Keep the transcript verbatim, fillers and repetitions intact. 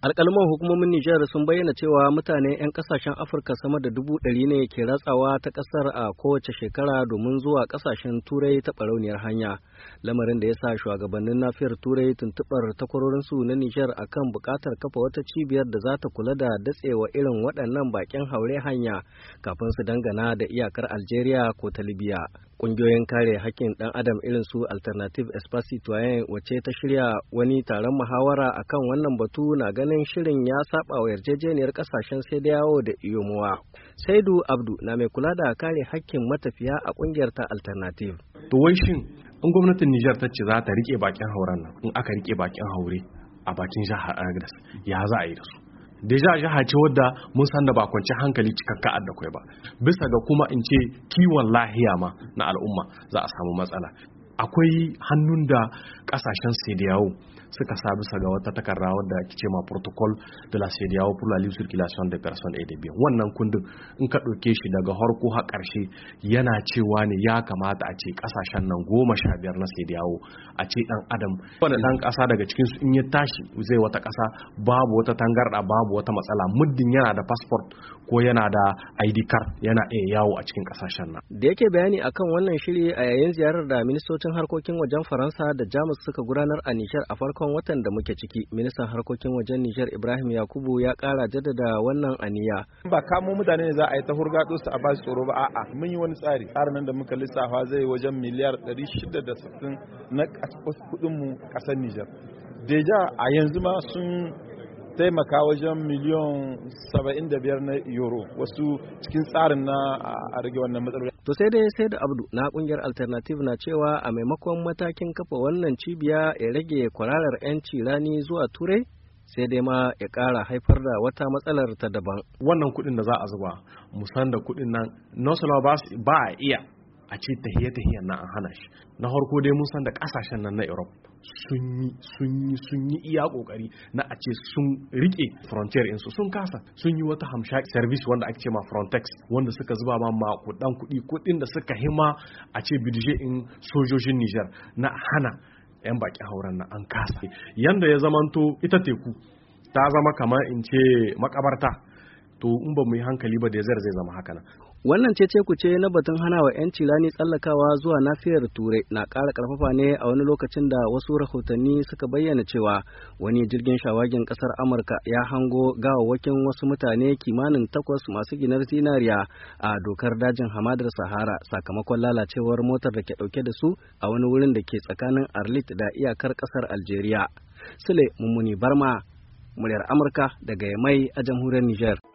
Alƙalman hukumomin Nijar sun bayyana cewa mutane 'yan ƙasashen Afirka sama da dubu ɗari ne ke ratsawa ta ƙasar a kowace shekara domin zuwa ƙasashen Turai ta ɓarauniyar hanya, lamarin da ya sa shugabannin nafiyar Turai tuntuɓar takwarorinsu na Nijar akan buƙatar kafa wata cibiyar da za ta kula da datsewa irin waɗannan baƙin haure hanya kafin su dangana da iyakar Algeria ko ta Libya. Ƙungiyoyin kare haƙƙin ɗan adam irin su Alternative Espace Citoyen wacce ta shirya wani taron muhawara akan wannan batu na ganin shirin ya saba wa yarjejeniyar kasashen sai da yawo da iyomowa. Saidu Abdu na mai kula da kare hakkin matafiya a kungiyar ta Alternative. To wai shin in gwamnatin Nijar ta ce za ta rike bakin hauren nan, in aka rike bakin haure a bakin jihar Agnes, ya za a yi da su? Deja jiha ce wadda mun san da ba kwanci hankali cikakka adda kai ba. Bisa ga kuma in ce kiwon lahiya ma na al'umma za a samu matsala. Akwai hannun da kasashen sai da yawo suka sa bisa ga wata takarda wadda ake ce ma protocol de la C E D E A O pour la libre circulation des personnes et des biens. Wannan kundin in ka ɗauke shi daga harko har ƙarshe yana cewa ne ya kamata a ce ƙasashen nan goma sha biyar na C E D E A O a ce ɗan adam wani ɗan ƙasa daga cikin su in ya tashi zai wata ƙasa babu wata tangarɗa babu wata matsala muddin yana da passport ko yana da I D card yana iya yawo a cikin ƙasashen nan. Da yake bayani akan wannan shiri a yayin ziyarar da ministocin harkokin wajen Faransa da Jamus suka gudanar a Nijar a farkon watan da muke ciki, ministan harkokin wajen Nijar Ibrahim Yakubu ya kara jaddada wannan aniya. Ba kamo mutane ne za a yi ta hurgado su a ba su tsoro ba, a'a mun yi wani tsari tsarin nan da muka lissafa zai wajen miliyar ɗari shida da sittin na kudin mu kasar Nijar. Deja a yanzu ma sun taimaka wajen miliyon saba'in da biyar na euro wasu cikin tsarin na a rage wannan matsaloli. To sai dai sai da Abdu na kungiyar Alternative na cewa a maimakon matakin kafa wannan cibiya ya rage kwararar 'yanci rani zuwa Turai sai dai ma ya ƙara haifar da wata matsalar ta daban. Wannan kuɗin da za a zuba musan da kuɗin nan Nosala ba a iya a ce tahiye-tahiyen nan an hana shi. Na farko dai mun san da kasashen nan na Europe sun yi sun yi sun yi iya kokari na a ce sun rike frontier insu sun kasa sun yi wata hamsha service wanda ake ce ma Frontex wanda suka zuba ma makudan kuɗi kuɗin da suka hima a ce budget in sojojin Niger na hana yan baki hauren nan an kasa. Yanda ya zamanto ita teku ta zama kamar in ce makabarta, to in ba mu yi hankali ba da zai zai zama haka nan. Wannan cece kuce na batun hana wa 'yanci rani tsallakawa zuwa nafiyar Turai na ƙara ƙarfafa ne a wani lokacin da wasu rahotanni suka bayyana cewa wani jirgin shawagin ƙasar Amurka ya hango gawawwakin wasu mutane kimanin takwas masu ginar zinariya a dokar dajin hamadar Sahara sakamakon lalacewar motar da ke ɗauke da su a wani wurin da ke tsakanin Arlit da iyakar ƙasar Algeria. Sule Mummuni Barma, muryar Amurka daga Yamai a jamhuriyar Nijar.